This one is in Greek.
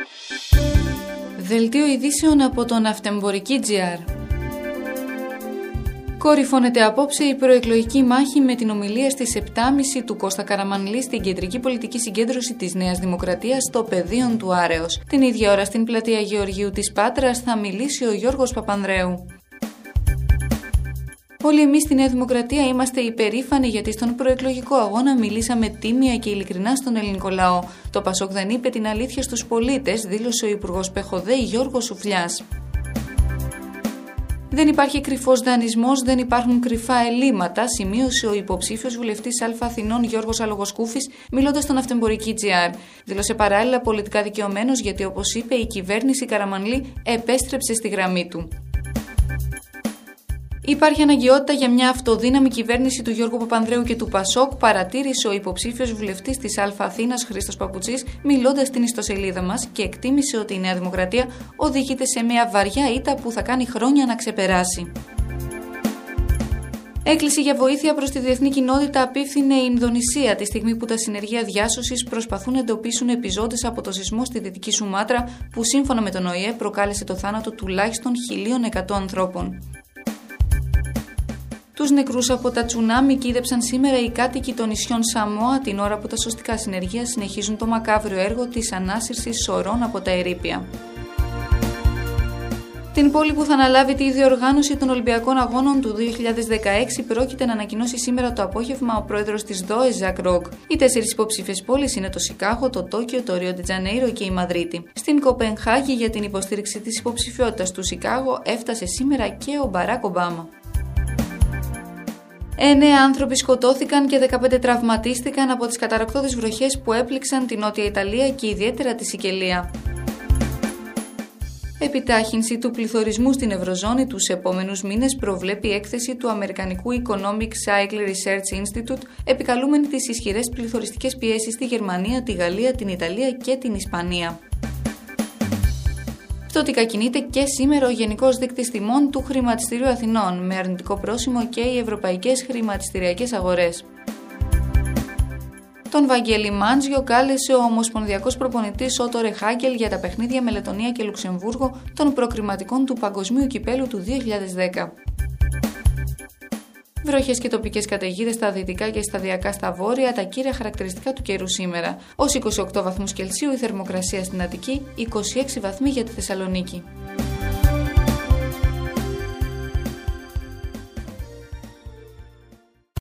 Δελτίο ειδήσεων από το Ναυτεμπορική.gr. Κορυφώνεται απόψε η προεκλογική μάχη με την ομιλία στις 7.30 του Κώστα Καραμανλή στην κεντρική πολιτική συγκέντρωση της Νέας Δημοκρατίας στο πεδίο του Άρεως. Την ίδια ώρα στην πλατεία Γεωργίου της Πάτρας θα μιλήσει ο Γιώργος Παπανδρέου. Όλοι εμείς στη Νέα Δημοκρατία είμαστε υπερήφανοι γιατί στον προεκλογικό αγώνα μιλήσαμε τίμια και ειλικρινά στον ελληνικό λαό. Το Πασόκ δεν είπε την αλήθεια στους πολίτες, δήλωσε ο Υπουργός ΠΕΧΟΔΕ Γιώργος Σουφλιάς. Δεν υπάρχει κρυφός δανεισμός, δεν υπάρχουν κρυφά ελλείμματα, σημείωσε ο υποψήφιος βουλευτής Α Αθηνών Γιώργος Αλογοσκούφης, μιλώντας στον Ναυτεμπορική.gr. Δήλωσε παράλληλα πολιτικά δικαιωμένος γιατί, όπως είπε, η κυβέρνηση Καραμανλή επέστρεψε στη γραμμή του. Υπάρχει αναγκαιότητα για μια αυτοδύναμη κυβέρνηση του Γιώργου Παπανδρέου και του Πασόκ, παρατήρησε ο υποψήφιος βουλευτής της Α Αθήνας Χρήστος Παπουτσής, μιλώντας στην ιστοσελίδα μας και εκτίμησε ότι η Νέα Δημοκρατία οδηγείται σε μια βαριά ήττα που θα κάνει χρόνια να ξεπεράσει. Έκκληση για βοήθεια προς τη διεθνή κοινότητα απίφθινε η Ινδονησία τη στιγμή που τα συνεργεία διάσωσης προσπαθούν να εντοπίσουν επιζώντες από το σεισμό στη Δυτική Σουμάτρα που σύμφωνα με τον ΟΗΕ προκάλεσε το θάνατο τουλάχιστον 1.100 ανθρώπων. Τους νεκρούς από τα τσουνάμι κοίτεψαν σήμερα οι κάτοικοι των νησιών Σαμόα την ώρα που τα σωστικά συνεργεία συνεχίζουν το μακάβριο έργο της ανάσυρσης σωρών από τα ερείπια. Την πόλη που θα αναλάβει τη διοργάνωση των Ολυμπιακών Αγώνων του 2016 πρόκειται να ανακοινώσει σήμερα το απόγευμα ο πρόεδρος της ΔΟΕ, Ζακ Ροκ. Οι 4 υποψήφιες πόλεις είναι το Σικάγο, το Τόκιο, το Ρίο ντε Τζανέιρο και η Μαδρίτη. Στην Κοπενχάγη για την υποστήριξη της υποψηφιότητας του Σικάγο έφτασε σήμερα και ο Μπαράκ Ομπάμα. 9 άνθρωποι σκοτώθηκαν και 15 τραυματίστηκαν από τις καταρρακτώδεις βροχές που έπληξαν την Νότια Ιταλία και ιδιαίτερα τη Σικελία. Επιτάχυνση του πληθωρισμού στην Ευρωζώνη τους επόμενους μήνες προβλέπει η έκθεση του Αμερικανικού Economic Cycle Research Institute, επικαλούμενη τις ισχυρές πληθωριστικές πιέσεις στη Γερμανία, τη Γαλλία, την Ιταλία και την Ισπανία. Πτωτικά κινείται και σήμερα ο Γενικός Δείκτης Τιμών του Χρηματιστηρίου Αθηνών, με αρνητικό πρόσημο και οι ευρωπαϊκές χρηματιστηριακές αγορές. Τον Βαγγέλη Μάντζιο κάλεσε ο ομοσπονδιακός προπονητής Ότο Ρεχάγκελ για τα παιχνίδια με Λετονία και Λουξεμβούργο των προκριματικών του Παγκοσμίου Κυπέλου του 2010. Βροχές και τοπικές καταιγίδες στα δυτικά και σταδιακά στα βόρεια, τα κύρια χαρακτηριστικά του καιρού σήμερα. Ως 28 βαθμούς Κελσίου η θερμοκρασία στην Αττική, 26 βαθμοί για τη Θεσσαλονίκη.